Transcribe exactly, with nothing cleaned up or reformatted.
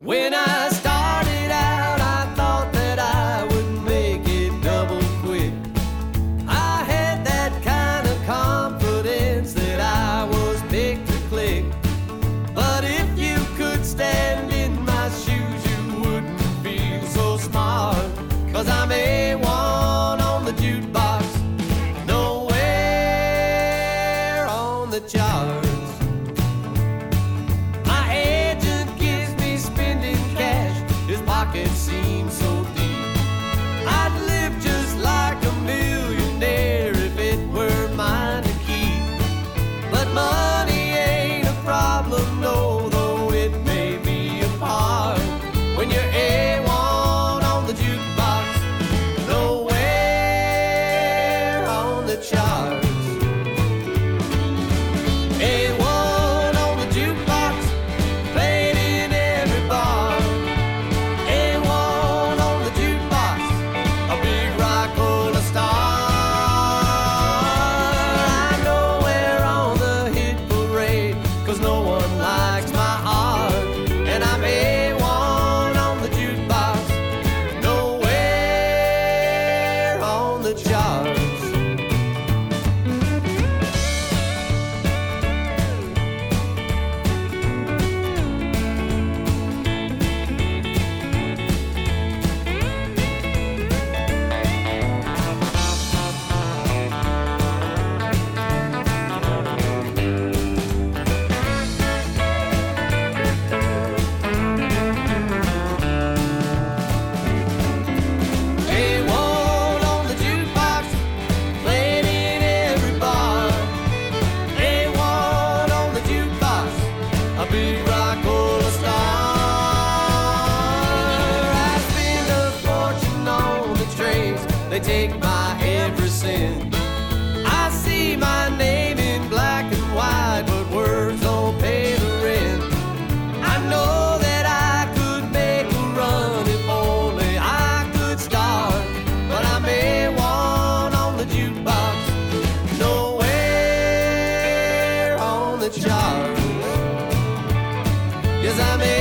When I started out, I thought that I would make it double quick. I had that kind of confidence that I was picked to click. But if you could stand in my shoes, you wouldn't feel so smart. Cause I'm A one on the jukebox, nowhere on the charts. Pocket seems so deep. I'd live just like a millionaire if it were mine to keep. But money ain't a problem, no, though it may be a part. When you're A one on the jukebox, nowhere on the charts. A one on the jukebox, played in every bar. They take my every cent. I see my name in black and white, but words don't pay the rent. I know that I could make a run if only I could start. But I'm A one on the jukebox, nowhere on the charts. Yes, I'm A